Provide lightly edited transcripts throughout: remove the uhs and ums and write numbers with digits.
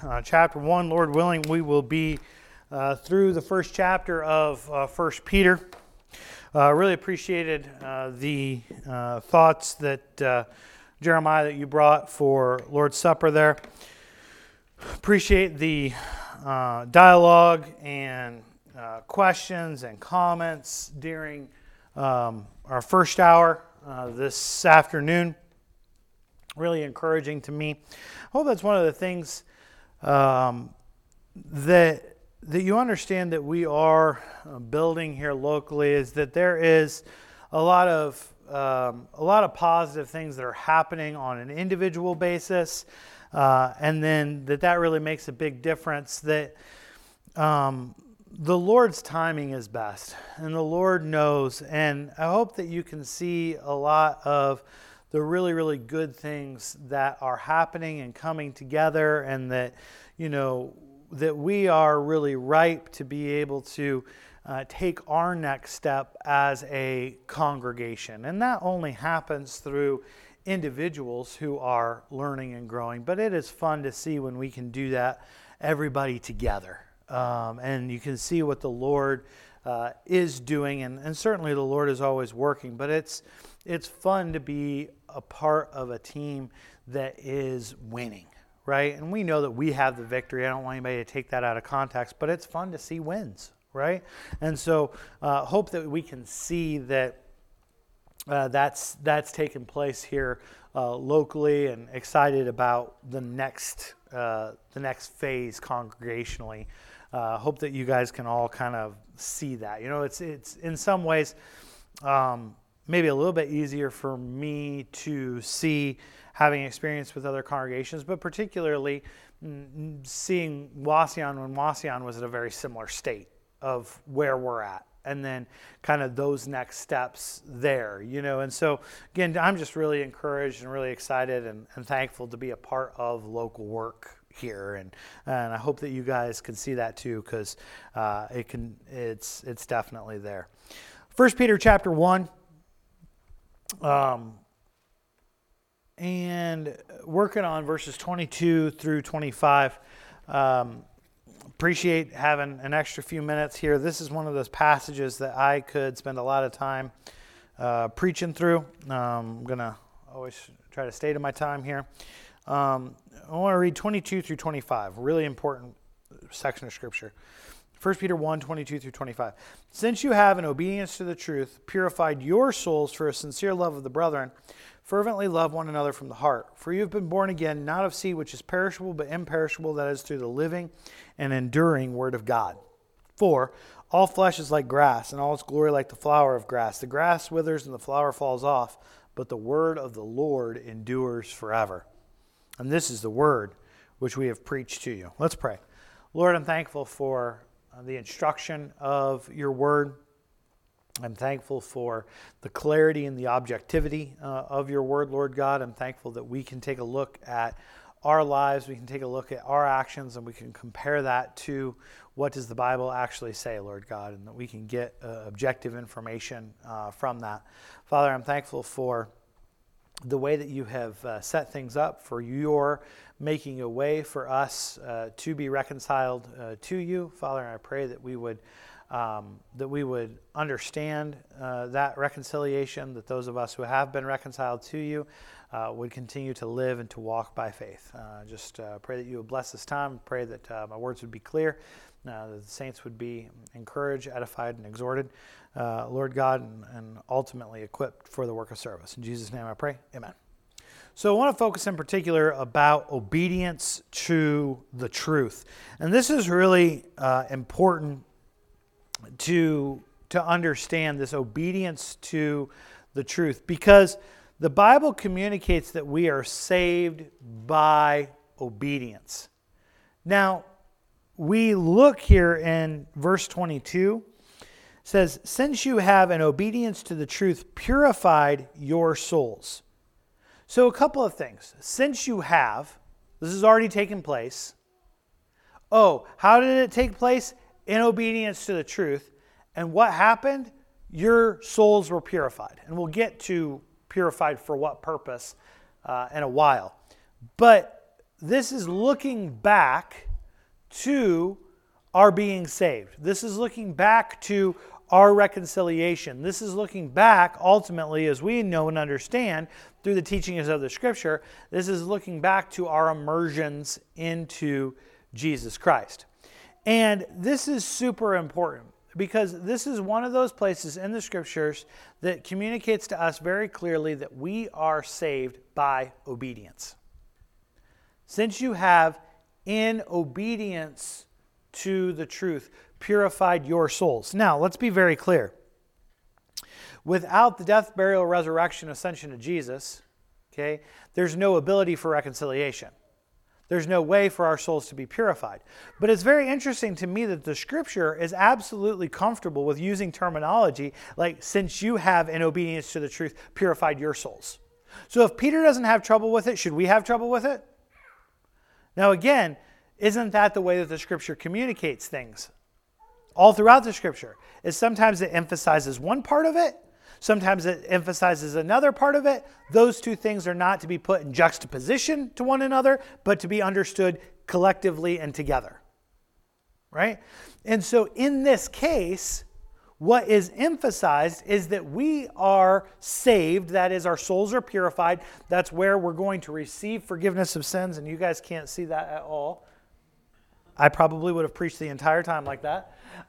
chapter 1. Lord willing, we will be through the first chapter of 1 Peter. Really appreciated the thoughts that Jeremiah, that you brought for Lord's Supper there. Appreciate the dialogue and questions and comments during our first hour this afternoon. Really encouraging to me. I hope that's one of the things that you understand that we are building here locally, is that there is a lot of positive things that are happening on an individual basis, and then that really makes a big difference. That the Lord's timing is best, and the Lord knows. And I hope that you can see a lot of the really, really good things that are happening and coming together, and that, you know, that we are really ripe to be able to take our next step as a congregation. And that only happens through individuals who are learning and growing. But it is fun to see when we can do that, everybody together. And you can see what the Lord is doing, and certainly the Lord is always working. But it's fun to be a part of a team that is winning, right? And we know that we have the victory. I don't want anybody to take that out of context, but it's fun to see wins, right? And so hope that we can see that that's taken place here locally, and excited about the next phase congregationally. Hope that you guys can all kind of see that. You know, it's in some ways maybe a little bit easier for me to see, having experience with other congregations, but particularly seeing Wauseon when Wauseon was at a very similar state of where we're at, and then kind of those next steps there, you know. And so, again, I'm just really encouraged and really excited and thankful to be a part of local work here, and I hope that you guys can see that too, because it's definitely there. 1 Peter chapter 1. And working on verses 22 through 25. Appreciate having an extra few minutes here. This is one of those passages that I could spend a lot of time preaching through. I'm going to always try to stay to my time here. I want to read 22 through 25, really important section of Scripture. 1 Peter 1, 22 through 25. Since you have, in obedience to the truth, purified your souls for a sincere love of the brethren, fervently love one another from the heart. For you have been born again, not of seed which is perishable, but imperishable, that is through the living and enduring Word of God. For all flesh is like grass, and all its glory like the flower of grass. The grass withers and the flower falls off, but the word of the Lord endures forever. And this is the word which we have preached to you. Let's pray. Lord, I'm thankful for the instruction of your word. I'm thankful for the clarity and the objectivity of your word, Lord God. I'm thankful that we can take a look at our lives, we can take a look at our actions, and we can compare that to what does the Bible actually say, Lord God, and that we can get objective information from that. Father, I'm thankful for the way that you have set things up, for your making a way for us to be reconciled to you. Father, I pray that we would understand that reconciliation, that those of us who have been reconciled to you would continue to live and to walk by faith. Just pray that you would bless this time. Pray that my words would be clear, that the saints would be encouraged, edified, and exhorted, Lord God, and ultimately equipped for the work of service. In Jesus' name I pray, amen. So I want to focus in particular about obedience to the truth. And this is really important to understand, this obedience to the truth, because the Bible communicates that we are saved by obedience. Now, we look here in verse 22, it says, since you have in obedience to the truth purified your souls. So a couple of things. Since you have, this has already taken place. Oh, how did it take place? In obedience to the truth. And what happened? Your souls were purified. And we'll get to purified for what purpose in a while. But this is looking back to our being saved. This is looking back to our reconciliation. This is looking back, ultimately, as we know and understand through the teachings of the Scripture, this is looking back to our immersions into Jesus Christ. And this is super important because this is one of those places in the Scriptures that communicates to us very clearly that we are saved by obedience. Since you have, in obedience to the truth, purified your souls. Now, let's be very clear. Without the death, burial, resurrection, ascension of Jesus, okay, there's no ability for reconciliation. There's no way for our souls to be purified. But it's very interesting to me that the Scripture is absolutely comfortable with using terminology like, since you have, in obedience to the truth, purified your souls. So if Peter doesn't have trouble with it, should we have trouble with it? Now again, isn't that the way that the Scripture communicates things? All throughout the Scripture is sometimes it emphasizes one part of it, sometimes it emphasizes another part of it. Those two things are not to be put in juxtaposition to one another, but to be understood collectively and together. Right? And so in this case, what is emphasized is that we are saved, that is, our souls are purified. That's where we're going to receive forgiveness of sins, and you guys can't see that at all. I probably would have preached the entire time like that.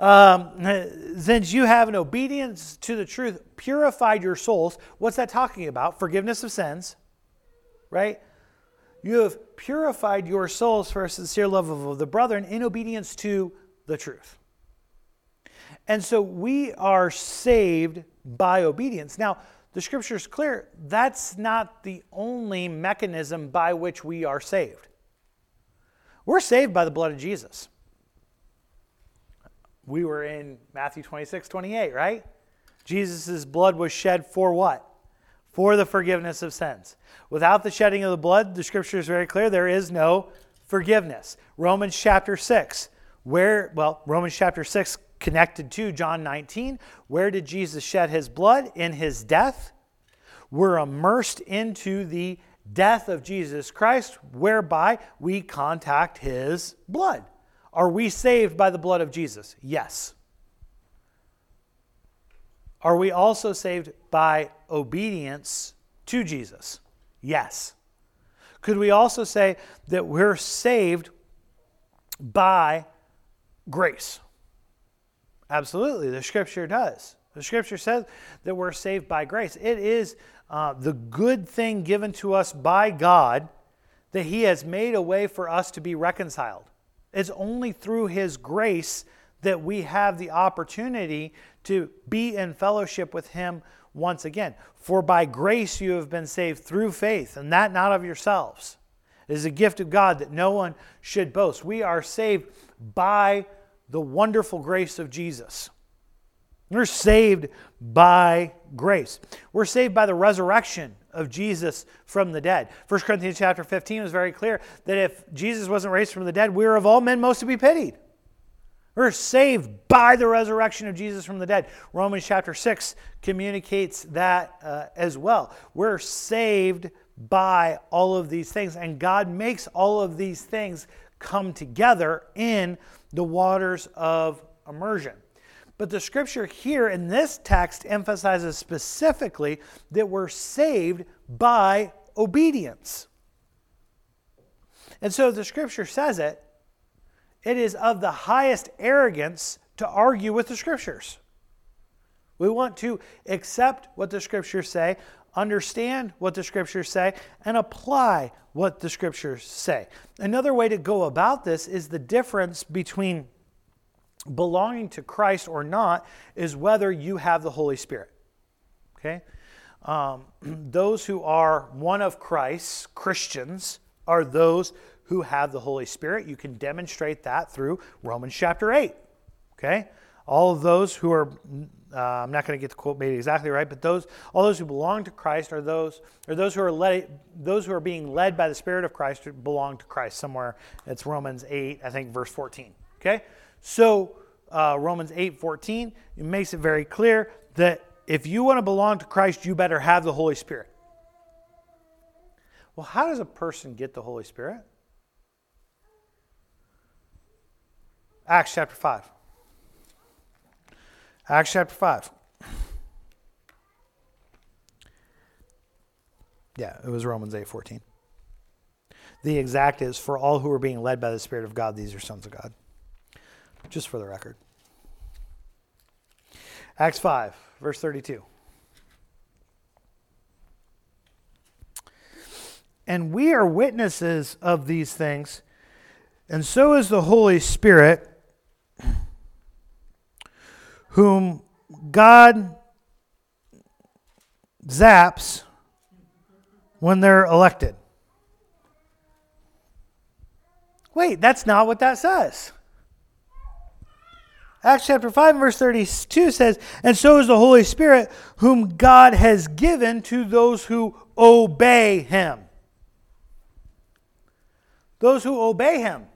Since you have an obedience to the truth, purified your souls. What's that talking about? Forgiveness of sins, right? You have purified your souls for a sincere love of the brethren in obedience to the truth. And so we are saved by obedience. Now, the Scripture is clear. That's not the only mechanism by which we are saved. We're saved by the blood of Jesus. We were in Matthew 26:28, right? Jesus' blood was shed for what? For the forgiveness of sins. Without the shedding of the blood, the Scripture is very clear, there is no forgiveness. Romans chapter 6, Romans chapter 6 connected to John 19. Where did Jesus shed his blood? In his death. We're immersed into the death of Jesus Christ, whereby we contact his blood. Are we saved by the blood of Jesus? Yes. Are we also saved by obedience to Jesus? Yes. Could we also say that we're saved by grace? Absolutely, the Scripture does. The Scripture says that we're saved by grace. It is the good thing given to us by God that He has made a way for us to be reconciled. It's only through His grace that we have the opportunity to be in fellowship with Him once again. For by grace you have been saved through faith, and that not of yourselves. It is a gift of God that no one should boast. We are saved by the wonderful grace of Jesus. We're saved by grace. We're saved by the resurrection of Jesus from the dead. 1 Corinthians chapter 15 is very clear that if Jesus wasn't raised from the dead, we are of all men most to be pitied. We're saved by the resurrection of Jesus from the dead. Romans chapter 6 communicates that as well. We're saved by all of these things, and God makes all of these things come together in the waters of immersion. But the Scripture here in this text emphasizes specifically that we're saved by obedience. And so the Scripture says it is of the highest arrogance to argue with the Scriptures. We want to accept what the Scriptures say, understand what the Scriptures say, and apply what the Scriptures say. Another way to go about this is the difference between belonging to Christ or not is whether you have the Holy Spirit. Okay? Those who are one of Christ's Christians are those who have the Holy Spirit. You can demonstrate that through Romans chapter 8. Okay? All of those who are, I'm not going to get the quote made exactly right, but all those who belong to Christ are those who are being led by the Spirit of Christ belong to Christ. Somewhere it's Romans 8, I think verse 14. Okay? So Romans 8:14, it makes it very clear that if you want to belong to Christ, you better have the Holy Spirit. Well, how does a person get the Holy Spirit? Acts chapter 5. Acts chapter 5. Yeah, it was Romans 8:14. The exact is, for all who are being led by the Spirit of God, these are sons of God. Just for the record. Acts 5, verse 32. And we are witnesses of these things, and so is the Holy Spirit, whom God zaps when they're elected. Wait, that's not what that says. Acts chapter 5 and verse 32 says, and so is the Holy Spirit, whom God has given to those who obey him. Those who obey him.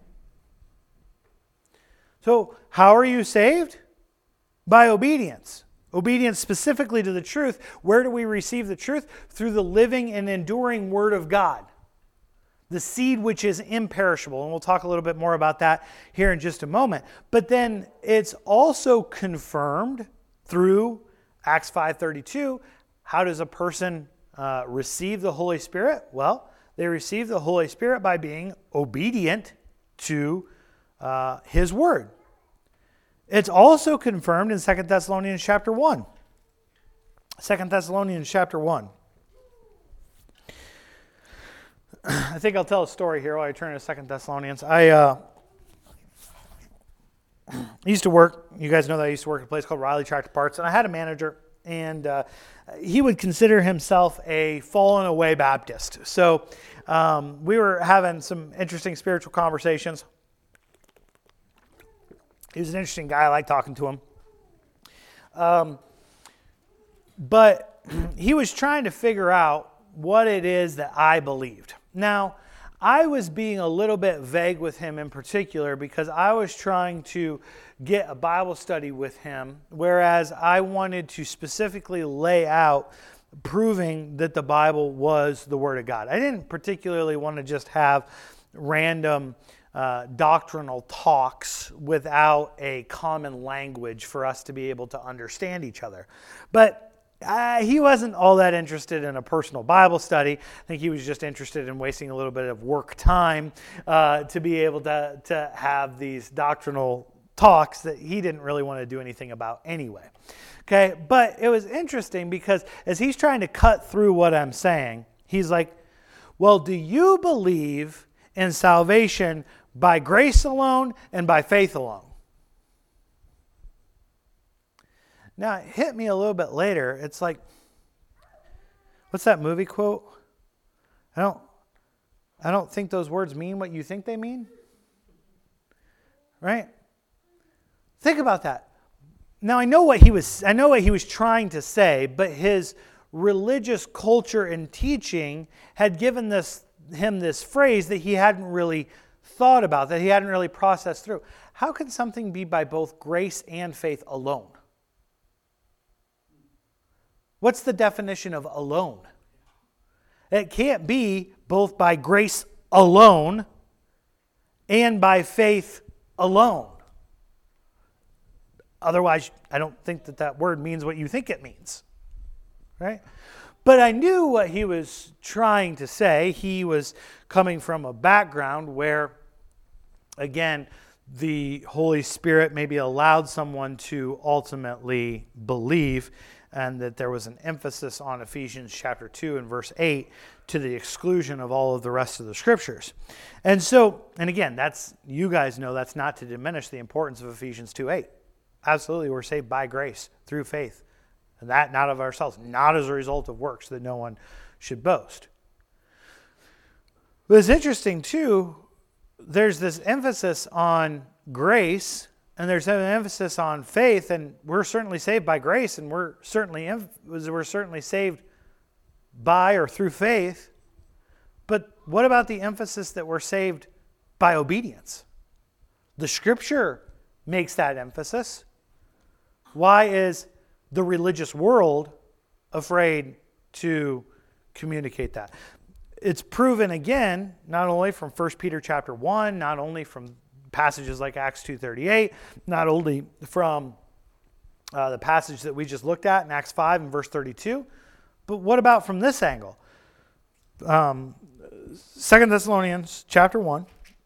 So, how are you saved? By obedience. Obedience specifically to the truth. Where do we receive the truth? Through the living and enduring Word of God. The seed which is imperishable. And we'll talk a little bit more about that here in just a moment. But then it's also confirmed through Acts 5:32. How does a person receive the Holy Spirit? Well, they receive the Holy Spirit by being obedient to His Word. It's also confirmed in 2 Thessalonians chapter 1. 2 Thessalonians chapter 1. I think I'll tell a story here while I turn to 2 Thessalonians. I used to work, you guys know that I used to work at a place called Riley Tractor Parts, and I had a manager, and he would consider himself a fallen away Baptist. So we were having some interesting spiritual conversations. He was an interesting guy. I liked talking to him. But he was trying to figure out what it is that I believed. Now, I was being a little bit vague with him in particular because I was trying to get a Bible study with him, whereas I wanted to specifically lay out proving that the Bible was the Word of God. I didn't particularly want to just have random doctrinal talks without a common language for us to be able to understand each other. But he wasn't all that interested in a personal Bible study. I think he was just interested in wasting a little bit of work time to be able to have these doctrinal talks that he didn't really want to do anything about anyway. Okay, but it was interesting because as he's trying to cut through what I'm saying, he's like, well, do you believe in salvation by grace alone and by faith alone? Now, it hit me a little bit later. It's like, what's that movie quote? I don't think those words mean what you think they mean. Right? Think about that. Now, I know what he was trying to say, but his religious culture and teaching had given him this phrase that he hadn't really thought about, that he hadn't really processed through. How can something be by both grace and faith alone? What's the definition of alone? It can't be both by grace alone and by faith alone. Otherwise, I don't think that word means what you think it means. Right? But I knew what he was trying to say. He was coming from a background where, again, the Holy Spirit maybe allowed someone to ultimately believe, and that there was an emphasis on Ephesians chapter 2 and verse 8 to the exclusion of all of the rest of the scriptures. And so, and again, you guys know that's not to diminish the importance of Ephesians 2:8. Absolutely, we're saved by grace through faith. And that not of ourselves, not as a result of works, that no one should boast. But it's interesting too, there's this emphasis on grace, and there's an emphasis on faith, and we're certainly saved by grace, and we're certainly saved by or through faith. But what about the emphasis that we're saved by obedience? The Scripture makes that emphasis. Why is the religious world afraid to communicate that? It's proven again, not only from 1 Peter chapter 1, not only from passages like Acts 2:38, not only from the passage that we just looked at in Acts 5 and verse 32, but what about from this angle? 2 Thessalonians chapter 1,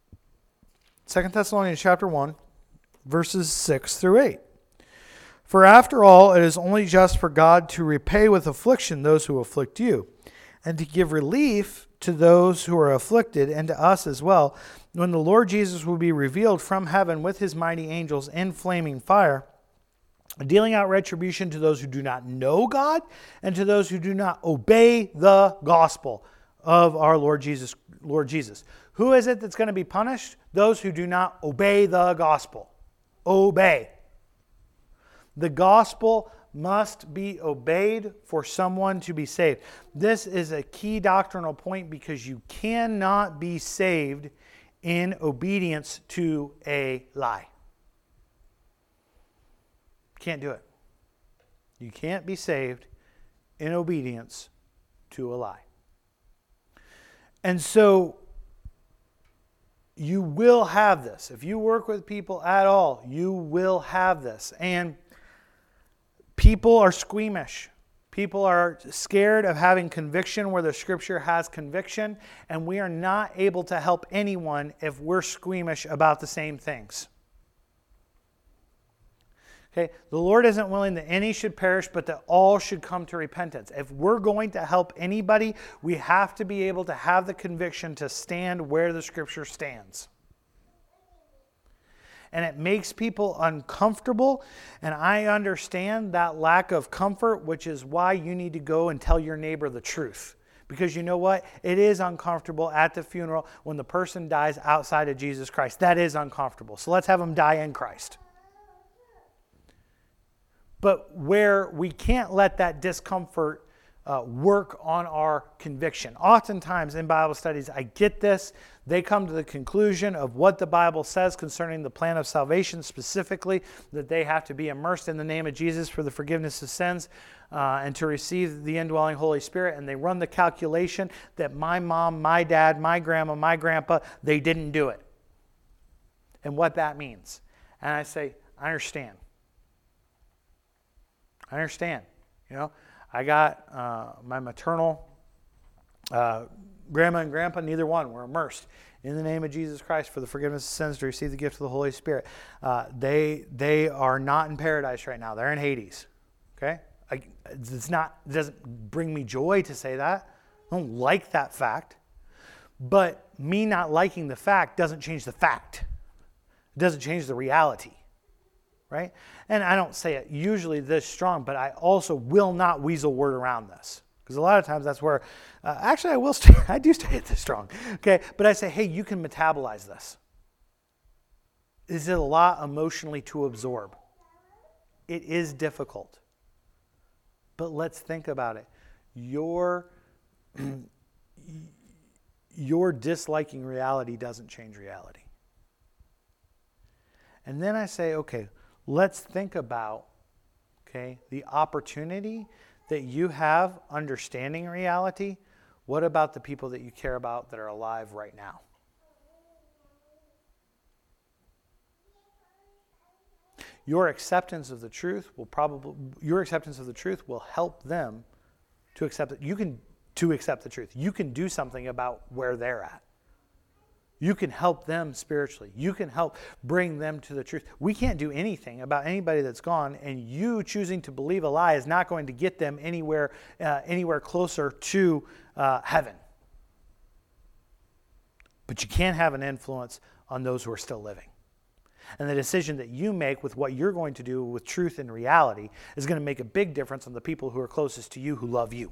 verses 6 through 8. For after all, it is only just for God to repay with affliction those who afflict you, and to give relief to those who are afflicted, and to us as well, when the Lord Jesus will be revealed from heaven with his mighty angels in flaming fire, dealing out retribution to those who do not know God, and to those who do not obey the gospel of our Lord Jesus. Who is it that's going to be punished? Those who do not obey the gospel. Obey. The gospel must be obeyed for someone to be saved. This is a key doctrinal point because you cannot be saved in obedience to a lie. Can't do it. You can't be saved in obedience to a lie. And so you will have this. If you work with people at all, you will have this. And people are squeamish. People are scared of having conviction where the Scripture has conviction, and we are not able to help anyone if we're squeamish about the same things. Okay, the Lord isn't willing that any should perish, but that all should come to repentance. If we're going to help anybody, we have to be able to have the conviction to stand where the Scripture stands. And it makes people uncomfortable, and I understand that lack of comfort, which is why you need to go and tell your neighbor the truth. Because you know what? It is uncomfortable at the funeral when the person dies outside of Jesus Christ. That is uncomfortable. So let's have them die in Christ. But where we can't let that discomfort work on our conviction. Oftentimes in Bible studies, I get this. They come to the conclusion of what the Bible says concerning the plan of salvation, specifically that they have to be immersed in the name of Jesus for the forgiveness of sins and to receive the indwelling Holy Spirit. And they run the calculation that my mom, my dad, my grandma, my grandpa, they didn't do it. And what that means. And I say, I understand. You know, I got my maternal grandma and grandpa, neither one were immersed in the name of Jesus Christ for the forgiveness of sins to receive the gift of the Holy Spirit. They are not in paradise right now. They're in Hades. Okay? It doesn't bring me joy to say that. I don't like that fact. But me not liking the fact doesn't change the fact. It doesn't change the reality. Right? And I don't say it usually this strong, but I also will not weasel word around this. Because a lot of times that's where, actually I do say it this strong. Okay, but I say, hey, you can metabolize this. Is it a lot emotionally to absorb? It is difficult. But let's think about it. Your disliking reality doesn't change reality. And then I say, okay, let's think about, the opportunity that you have understanding reality. What about the people that you care about that are alive right now? Your acceptance of the truth will help them to accept it. To accept the truth. You can do something about where they're at. You can help them spiritually. You can help bring them to the truth. We can't do anything about anybody that's gone, and you choosing to believe a lie is not going to get them anywhere closer to heaven. But you can have an influence on those who are still living. And the decision that you make with what you're going to do with truth and reality is going to make a big difference on the people who are closest to you who love you.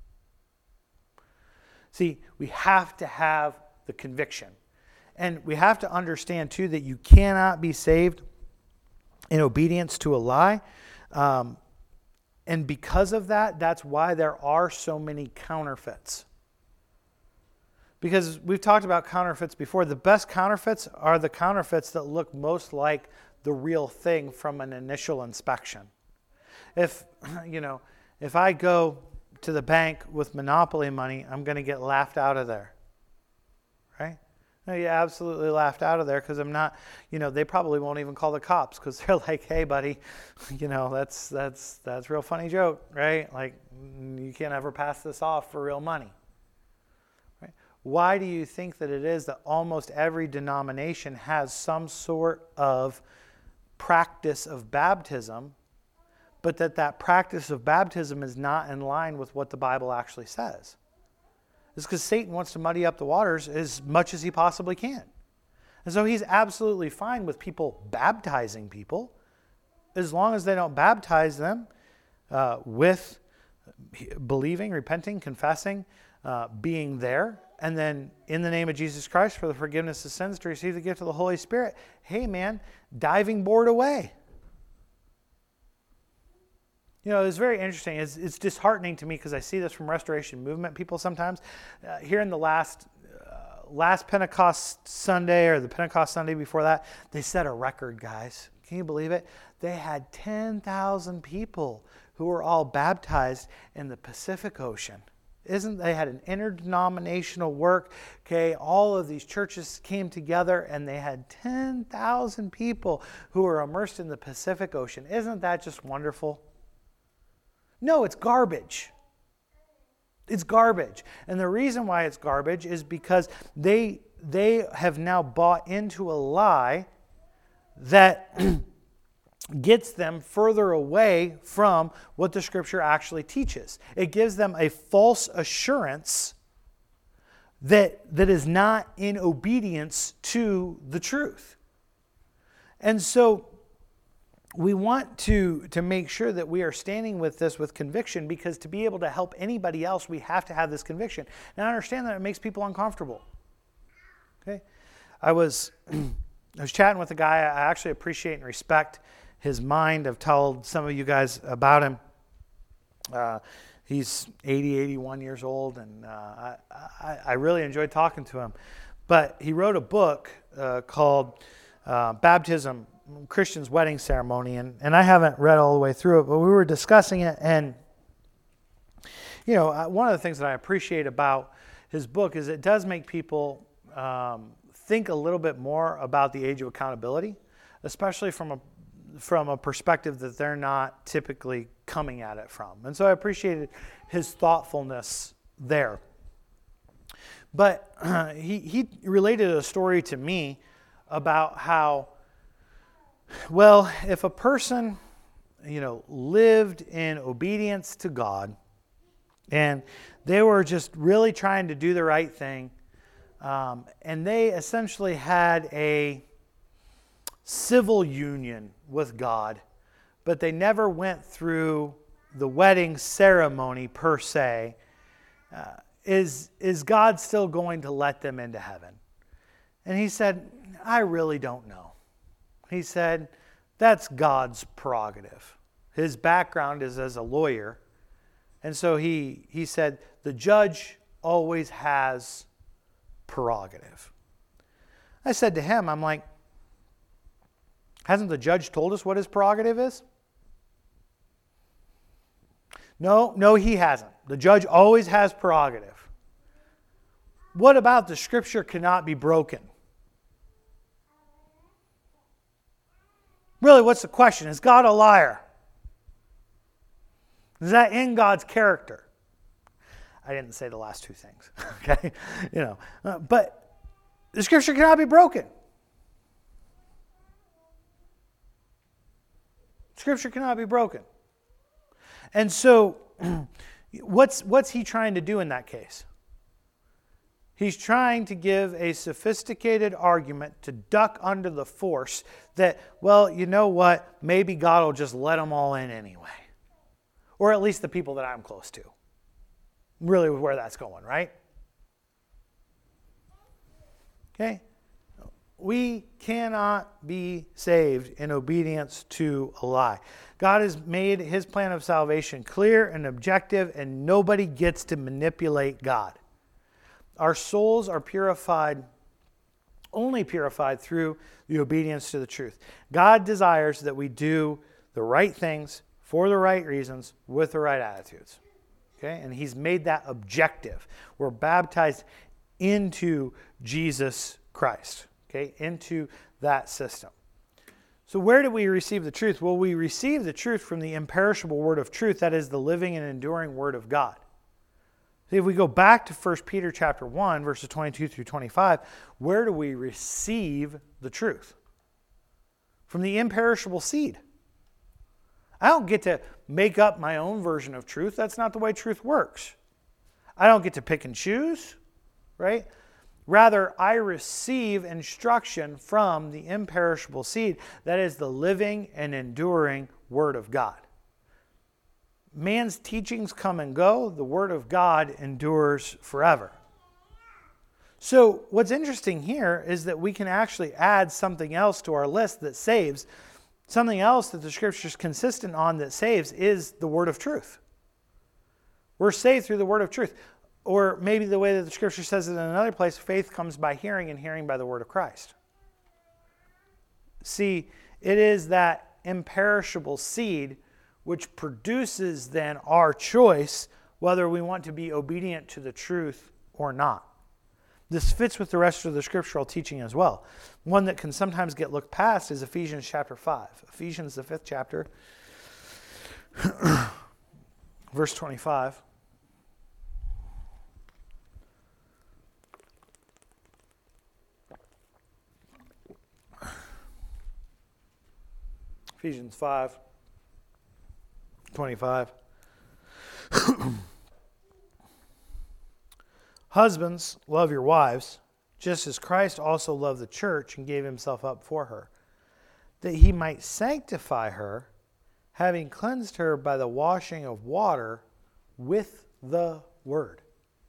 See, we have to have the conviction. And we have to understand, too, that you cannot be saved in obedience to a lie. And because of that, that's why there are so many counterfeits. Because we've talked about counterfeits before. The best counterfeits are the counterfeits that look most like the real thing from an initial inspection. If I go to the bank with Monopoly money, I'm going to get laughed out of there. Right? No, you absolutely laughed out of there because I'm not, they probably won't even call the cops because they're like, hey, buddy, that's a real funny joke, right? Like, you can't ever pass this off for real money. Right? Why do you think that it is that almost every denomination has some sort of practice of baptism, but that practice of baptism is not in line with what the Bible actually says? It's because Satan wants to muddy up the waters as much as he possibly can. And so he's absolutely fine with people baptizing people as long as they don't baptize them with believing, repenting, confessing, being there, and then in the name of Jesus Christ for the forgiveness of sins to receive the gift of the Holy Spirit. Hey man, diving board away. It's very interesting. It's disheartening to me because I see this from Restoration Movement people sometimes. Here in the last Pentecost Sunday or the Pentecost Sunday before that, they set a record, guys. Can you believe it? They had 10,000 people who were all baptized in the Pacific Ocean. They had an interdenominational work. Okay, all of these churches came together and they had 10,000 people who were immersed in the Pacific Ocean. Isn't that just wonderful? No, it's garbage. It's garbage. And the reason why it's garbage is because they have now bought into a lie that gets them further away from what the Scripture actually teaches. It gives them a false assurance that is not in obedience to the truth. And so we want to make sure that we are standing with this with conviction, because to be able to help anybody else, we have to have this conviction. And I understand that it makes people uncomfortable. Okay, I was chatting with a guy. I actually appreciate and respect his mind. I've told some of you guys about him. He's 81 years old, and I really enjoyed talking to him. But he wrote a book called Baptism, Christian's Wedding Ceremony, and I haven't read all the way through it, but we were discussing it, and one of the things that I appreciate about his book is it does make people think a little bit more about the age of accountability, especially from a perspective that they're not typically coming at it from. And so I appreciated his thoughtfulness there. But he related a story to me about how, well, if a person, lived in obedience to God and they were just really trying to do the right thing, and they essentially had a civil union with God, but they never went through the wedding ceremony per se, is God still going to let them into heaven? And he said, I really don't know. He said, that's God's prerogative. His background is as a lawyer. And so he said, the judge always has prerogative. I said to him, I'm like, hasn't the judge told us what his prerogative is? No, he hasn't. The judge always has prerogative. What about the Scripture cannot be broken? Really, what's the question? Is God a liar? Is that in God's character? I didn't say the last two things, okay? But the Scripture cannot be broken. Scripture cannot be broken. And so, what's he trying to do in that case? He's trying to give a sophisticated argument to duck under the force that, well, you know what? Maybe God will just let them all in anyway. Or at least the people that I'm close to. Really where that's going, right? Okay? We cannot be saved in obedience to a lie. God has made his plan of salvation clear and objective, and nobody gets to manipulate God. Our souls are only purified through the obedience to the truth. God desires that we do the right things for the right reasons with the right attitudes. Okay? And he's made that objective. We're baptized into Jesus Christ, okay, into that system. So where do we receive the truth? Well, we receive the truth from the imperishable word of truth, that is the living and enduring word of God. See, if we go back to 1 Peter chapter 1, verses 22 through 25, where do we receive the truth? From the imperishable seed. I don't get to make up my own version of truth. That's not the way truth works. I don't get to pick and choose, right? Rather, I receive instruction from the imperishable seed, that is the living and enduring Word of God. Man's teachings come and go. The Word of God endures forever. So what's interesting here is that we can actually add something else to our list that saves. Something else that the Scripture is consistent on that saves is the Word of truth. We're saved through the Word of truth. Or maybe the way that the Scripture says it in another place, faith comes by hearing and hearing by the Word of Christ. See, it is that imperishable seed which produces then our choice whether we want to be obedient to the truth or not. This fits with the rest of the scriptural teaching as well. One that can sometimes get looked past is Ephesians chapter 5. Ephesians, the 5th chapter, verse 25. Ephesians 5, 25. Husbands, love your wives, just as Christ also loved the church and gave himself up for her, that he might sanctify her, having cleansed her by the washing of water with the word.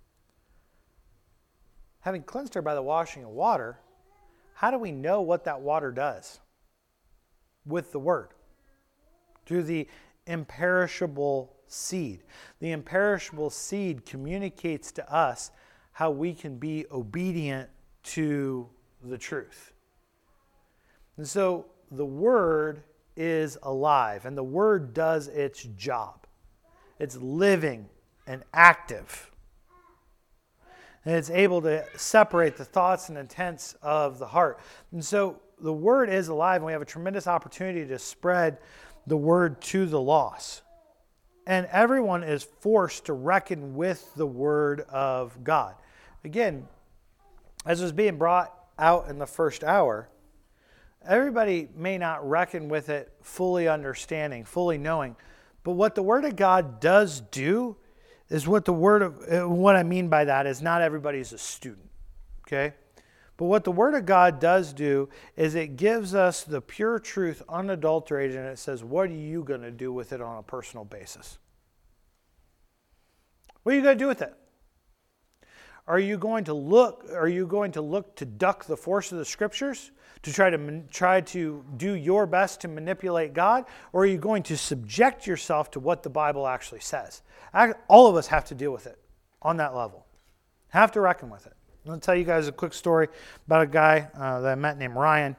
Having cleansed her by the washing of water, how do we know what that water does? With the word. Through the imperishable seed. The imperishable seed communicates to us how we can be obedient to the truth. And so the word is alive, and the word does its job. It's living and active. And it's able to separate the thoughts and intents of the heart. And so the word is alive, and we have a tremendous opportunity to spread the word to the lost. And everyone is forced to reckon with the word of God. Again, as was being brought out in the first hour, everybody may not reckon with it fully understanding, fully knowing. But what the word of God does do is what I mean by that is not everybody's a student. Okay? But what the word of God does do is it gives us the pure truth unadulterated, and it says, what are you going to do with it on a personal basis? What are you going to do with it? Are you going to look to duck the force of the scriptures to try to do your best to manipulate God, or are you going to subject yourself to what the Bible actually says? All of us have to deal with it on that level. Have to reckon with it. I'm going to tell you guys a quick story about a guy that I met named Ryan.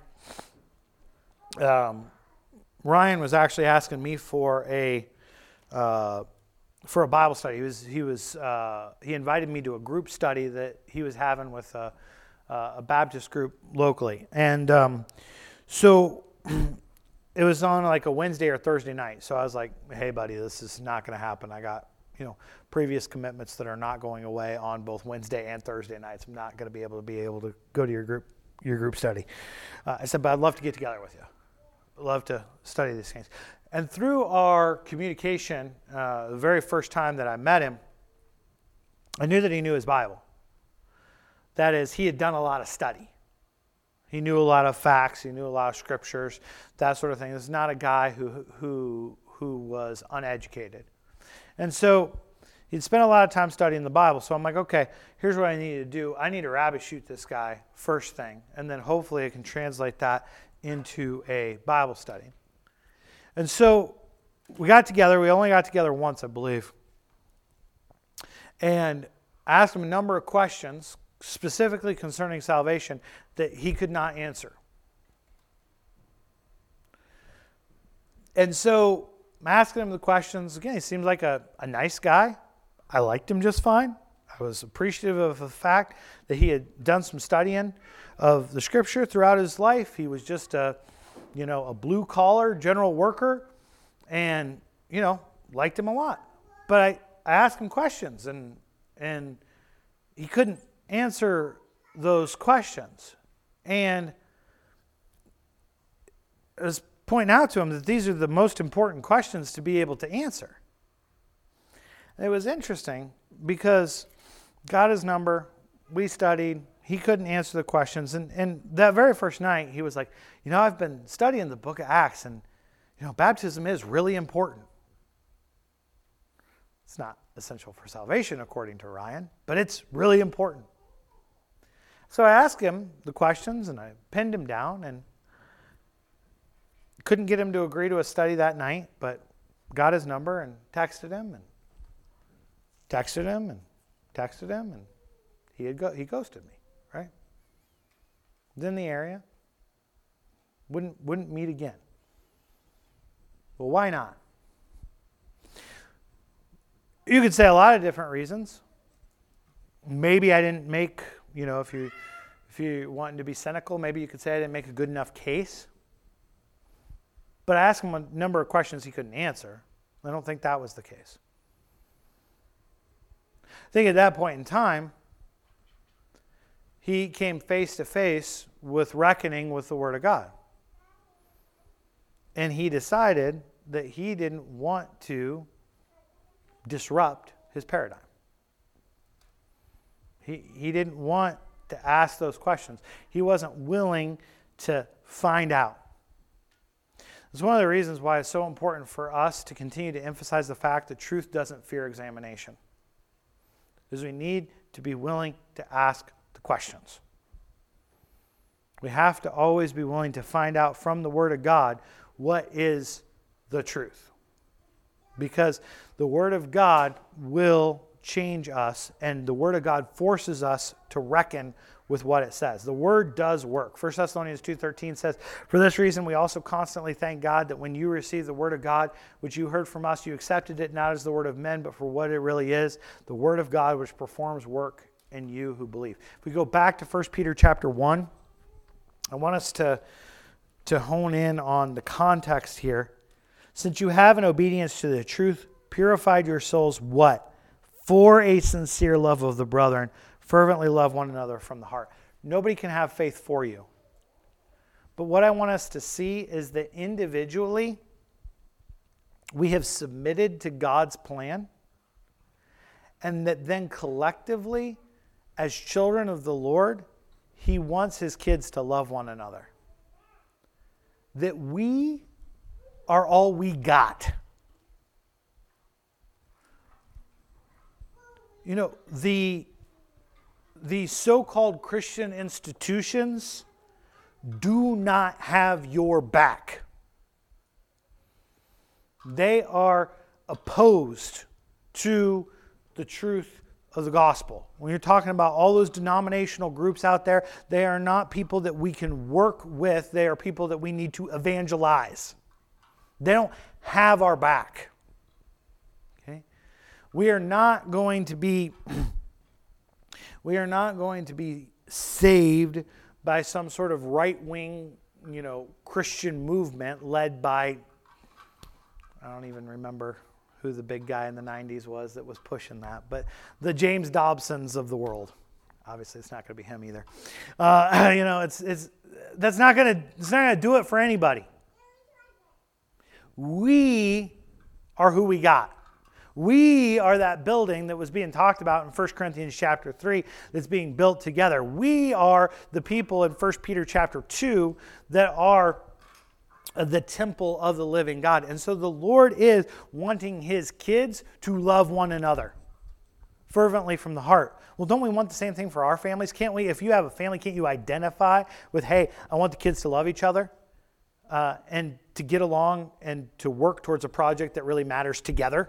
Ryan was actually asking me for a Bible study. He invited me to a group study that he was having with a Baptist group locally, and so it was on like a Wednesday or Thursday night. So I was like, "Hey, buddy, this is not going to happen. I got previous commitments that are not going away on both Wednesday and Thursday nights. I'm not going to be able to go to your group study." I said, "But I'd love to get together with you. I'd love to study these things." And through our communication, the very first time that I met him, I knew that he knew his Bible. That is, he had done a lot of study. He knew a lot of facts. He knew a lot of scriptures, that sort of thing. This is not a guy who was uneducated. And so he'd spent a lot of time studying the Bible. So I'm like, okay, here's what I need to do. I need to rabbit shoot this guy first thing, and then hopefully I can translate that into a Bible study. And so we got together. We only got together once, I believe. And I asked him a number of questions, specifically concerning salvation, that he could not answer. And so I'm asking him the questions. Again, he seems like a nice guy. I liked him just fine. I was appreciative of the fact that he had done some studying of the Scripture throughout his life. He was just a blue-collar general worker, and, liked him a lot. But I asked him questions, and he couldn't answer those questions. And I was pointing out to him that these are the most important questions to be able to answer. And it was interesting because got his number, we studied, he couldn't answer the questions. And that very first night, he was like, I've been studying the book of Acts, and, baptism is really important. It's not essential for salvation, according to Ryan, but it's really important. So I asked him the questions, and I pinned him down, and couldn't get him to agree to a study that night, but got his number and texted him, and texted him, and texted him, and he ghosted me, right? Was in the area, wouldn't meet again. Well, why not? You could say a lot of different reasons. Maybe I didn't make, if you wanted to be cynical, maybe you could say I didn't make a good enough case. But I asked him a number of questions he couldn't answer. I don't think that was the case. I think at that point in time, he came face to face with reckoning with the Word of God. And he decided that he didn't want to disrupt his paradigm. He didn't want to ask those questions. He wasn't willing to find out. It's one of the reasons why it's so important for us to continue to emphasize the fact that truth doesn't fear examination. Because we need to be willing to ask the questions. We have to always be willing to find out from the Word of God what is the truth. Because the Word of God will change us, and the Word of God forces us to reckon with what it says. The Word does work. 1 Thessalonians 2:13 says, "For this reason we also constantly thank God that when you received the Word of God, which you heard from us, you accepted it not as the word of men, but for what it really is, the Word of God which performs work in you who believe." If we go back to 1 Peter chapter 1, I want us to hone in on the context here. "Since you have in obedience to the truth purified your souls," what? "For a sincere love of the brethren, fervently love one another from the heart." Nobody can have faith for you. But what I want us to see is that individually, we have submitted to God's plan, and that then collectively, as children of the Lord, He wants His kids to love one another. That we are all we got. The so-called Christian institutions do not have your back. They are opposed to the truth of the gospel. When you're talking about all those denominational groups out there, they are not people that we can work with. They are people that we need to evangelize. They don't have our back. Okay? We are not going to be saved by some sort of right-wing, Christian movement led by, I don't even remember who the big guy in the 90s was that was pushing that, but the James Dobsons of the world. Obviously, it's not going to be him either. That's not going to do it for anybody. We are who we got. We are that building that was being talked about in 1 Corinthians chapter 3 that's being built together. We are the people in 1 Peter chapter 2 that are the temple of the living God. And so the Lord is wanting His kids to love one another fervently from the heart. Well, don't we want the same thing for our families? Can't we? If you have a family, can't you identify with, hey, I want the kids to love each other and to get along and to work towards a project that really matters together?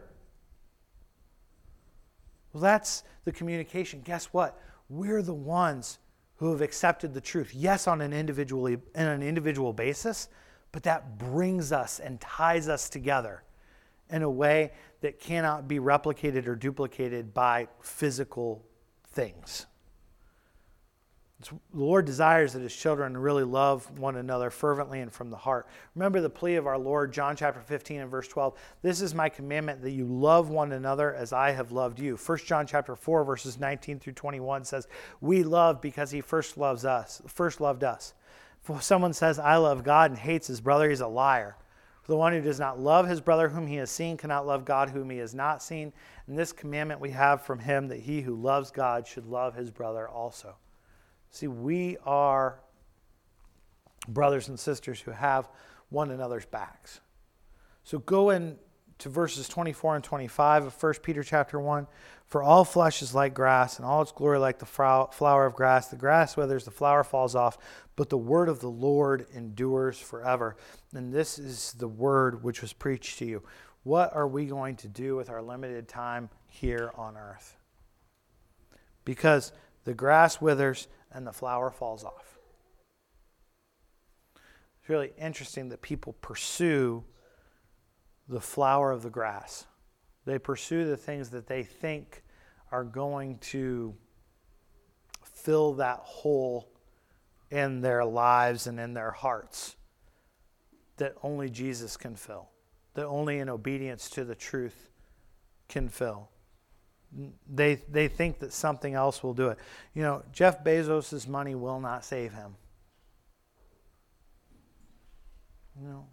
Well, that's the communication. Guess what? We're the ones who have accepted the truth. Yes, on an individual basis, but that brings us and ties us together in a way that cannot be replicated or duplicated by physical things. The Lord desires that his children really love one another fervently and from the heart. Remember the plea of our Lord, John chapter 15 and verse 12. This is my commandment, that you love one another as I have loved you. 1 John chapter 4 verses 19 through 21 says, we love because he first loved us. If someone says, I love God and hates his brother, he's a liar. For the one who does not love his brother whom he has seen cannot love God whom he has not seen. And this commandment we have from him, that he who loves God should love his brother also. See, we are brothers and sisters who have one another's backs. So go into verses 24 and 25 of 1 Peter chapter 1. For all flesh is like grass, and all its glory like the flower of grass. The grass withers, the flower falls off, but the word of the Lord endures forever. And this is the word which was preached to you. What are we going to do with our limited time here on earth? Because the grass withers and the flower falls off. It's really interesting that people pursue the flower of the grass. They pursue the things that they think are going to fill that hole in their lives and in their hearts that only Jesus can fill, that only in obedience to the truth can fill. They think that something else will do it. You know, Jeff Bezos' money will not save him. You know,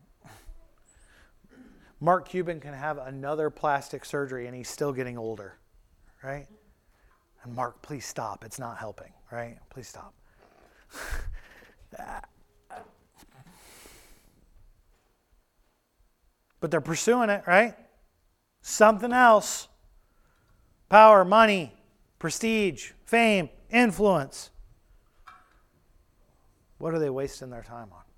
Mark Cuban can have another plastic surgery and he's still getting older, right? And Mark, please stop. It's not helping, right? Please stop. But they're pursuing it, right? Something else. Power, money, prestige, fame, influence. What are they wasting their time on?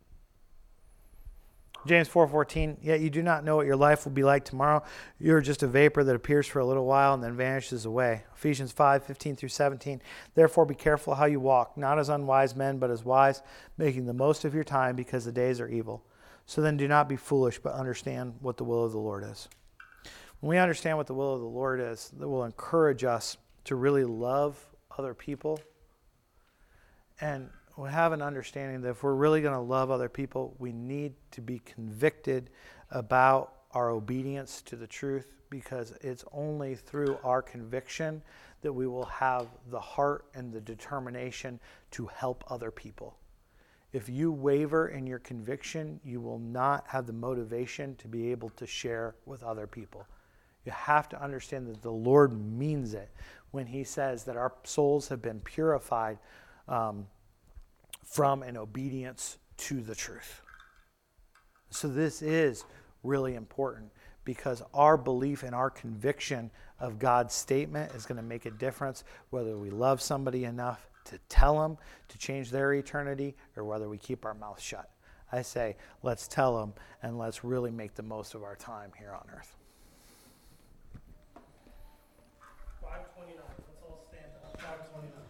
James 4:14, yet you do not know what your life will be like tomorrow. You're just a vapor that appears for a little while and then vanishes away. Ephesians 5:15 through 17, therefore be careful how you walk, not as unwise men, but as wise, making the most of your time because the days are evil. So then do not be foolish, but understand what the will of the Lord is. When we understand what the will of the Lord is, that will encourage us to really love other people. And we have an understanding that if we're really going to love other people, we need to be convicted about our obedience to the truth, because it's only through our conviction that we will have the heart and the determination to help other people. If you waver in your conviction, you will not have the motivation to be able to share with other people. You have to understand that the Lord means it when he says that our souls have been purified from an obedience to the truth. So this is really important, because our belief and our conviction of God's statement is going to make a difference whether we love somebody enough to tell them to change their eternity or whether we keep our mouth shut. I say, let's tell them and let's really make the most of our time here on earth. 5:29. Let's all stand up. 5:29.